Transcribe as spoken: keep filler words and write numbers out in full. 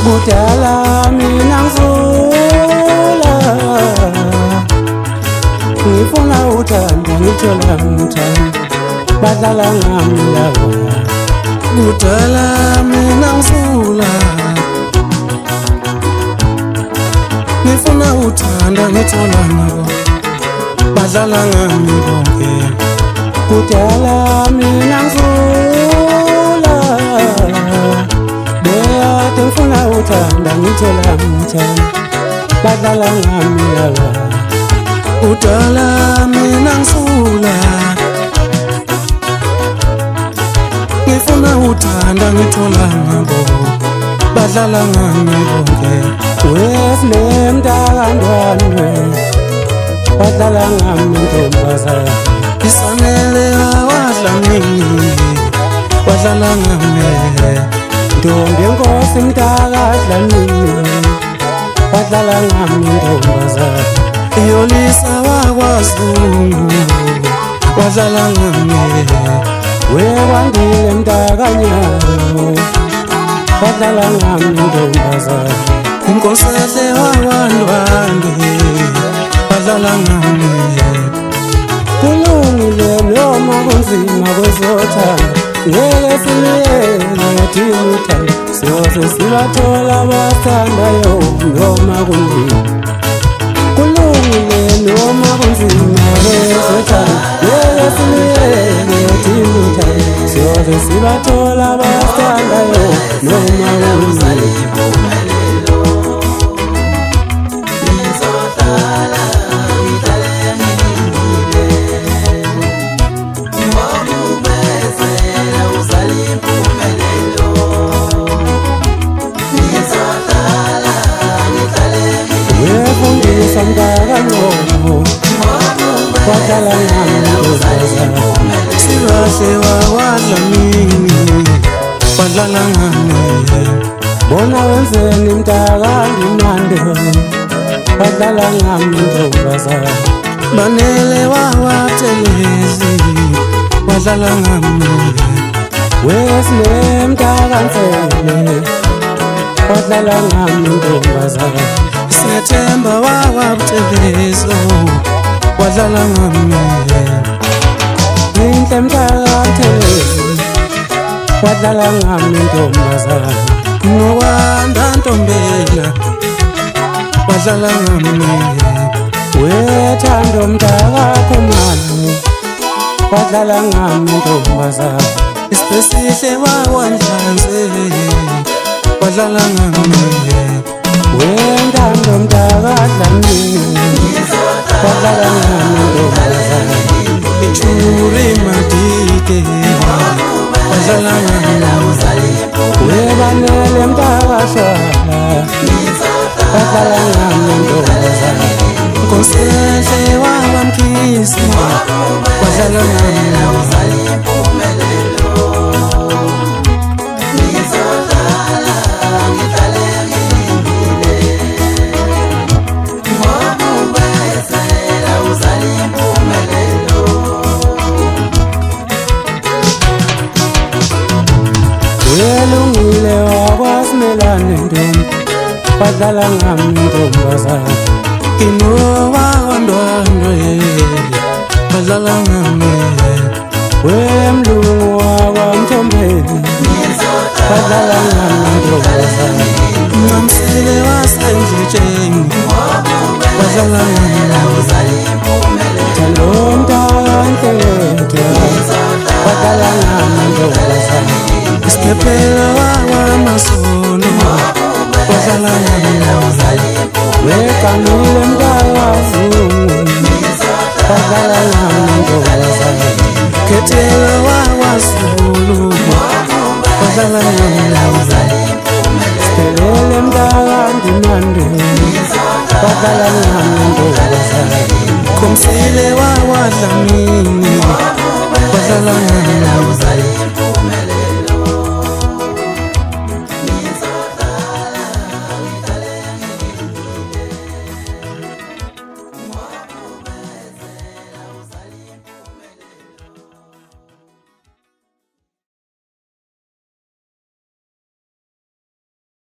kudala mina ngizula ngifuna uthando ngithola uthando badlala ngami laba kudala mina ngizula ngifuna uthando ngithola nabo badlala ngami bonke kudala mina ngizula beate ngifuna uthando ngithola uthando badlala ngami laba kudala mina ngizula ngifuna uthando ngithola nabo badlala ngami bonke wesinemntangandwane badlala ngami ntombazana isanele awadlamini badlala ngami ntombi enkosi mntakadlamini badlala ngami ntombazana iyolisa wakwazulu badlala ngami wekwandile mntakanyawo badlala ngami ntombazana inkosehle wakwandwandwe badlala ngami kulungile noma kunzima kwezothando ngeke simiyele thina uthando siyoze sibathola abathandayo noma kunzima kulungile noma kunzima kwezothando ngeke simiyele thina uthando siyoze sibathola abathandayo noma kunzima badlala ngami sibahle wawadlamini badlala ngami bona wenzeni mntakandimnande badlala ngami ntombazana banele wawathelezi badlala ngami wesinemntakantsele badlala ngami ntombazana sethemba wawabutelezo badlala ngami inhle mntakathelezi badlala ngami ntombazana nokwanda ntombela badlala ngami wethando mntakakhomane badlala ngami ntombazana isipesihle wakwandlanze badlala ngami wentando mntakadlamini badlala ngami ntombazana ichuri madide badlala ngami webanele mntakashwana badlala ngami ntombazana nkosehle wabamkhisi badlala ngami welungile wakwasimelane ntombi badlala ngami ntombazana inowakwandwandwe badlala ngami wemlungu wakwamthombeni badlala ngami ntombazana mamsele wasendletsheni badlala ngami thalomntakanhlekethwa badlala ngami ntombazana isikephela wakwamasono badlala ngami weqanile mntakazulu badlala ngami ntombazana khethela wakwazulu badlala ngami siphelele mntakandimnande badlala ngami ntombazana khomsile wakwadlamini badlala ngami